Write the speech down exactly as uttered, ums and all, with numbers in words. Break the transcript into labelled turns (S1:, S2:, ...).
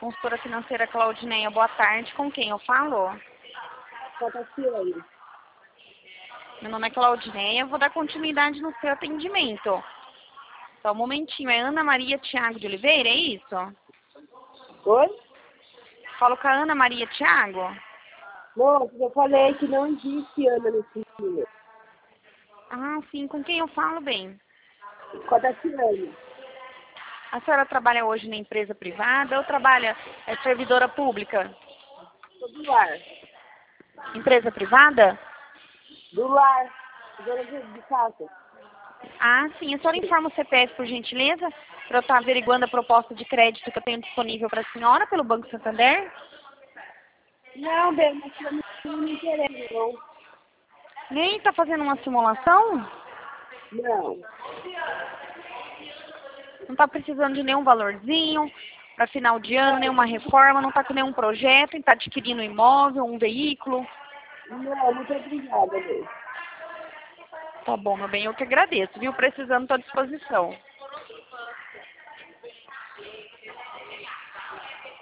S1: consultora financeira Claudineia, boa tarde. Com quem eu falo?
S2: Cotacione.
S1: Meu nome é Claudineia, vou dar continuidade no seu atendimento. Só um momentinho, é Ana Maria Thiago de Oliveira, é isso?
S2: Oi?
S1: Falo com a Ana Maria Thiago?
S2: Moça, eu falei que não existe Ana nesse filme.
S1: Ah, sim, com quem eu falo, bem?
S2: Cotacione.
S1: A senhora trabalha hoje na empresa privada ou trabalha, é servidora pública?
S2: Do lar.
S1: Empresa privada?
S2: Do lar. Dona de, de casa.
S1: Ah, sim. A senhora informa o C P F, por gentileza, para eu estar averiguando a proposta de crédito que eu tenho disponível para a senhora pelo Banco Santander?
S2: Não, bem, mas pra mim não me interessa, não.
S1: Nem está fazendo uma simulação?
S2: Não.
S1: Não está precisando de nenhum valorzinho para final de ano, nenhuma reforma, não está com nenhum projeto, está adquirindo um imóvel, um veículo?
S2: Não, muito obrigada, bem.
S1: Tá bom, meu bem, eu que agradeço, viu? Precisando, estou à disposição.